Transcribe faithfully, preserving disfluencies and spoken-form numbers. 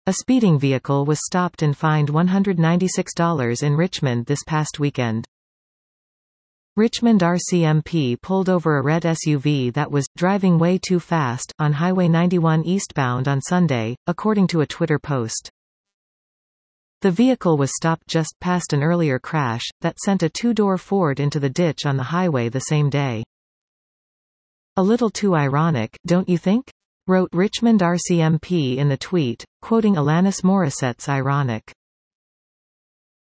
A speeding vehicle was stopped and fined one hundred ninety-six dollars in Richmond this past weekend. Richmond R C M P pulled over a red S U V that was driving way too fast on Highway ninety-one eastbound on Sunday, according to a Twitter post. The vehicle was stopped just past an earlier crash that sent a two-door Ford into the ditch on the highway the same day. "A little too ironic, don't you think?" wrote Richmond R C M P in the tweet, quoting Alanis Morissette's "Ironic."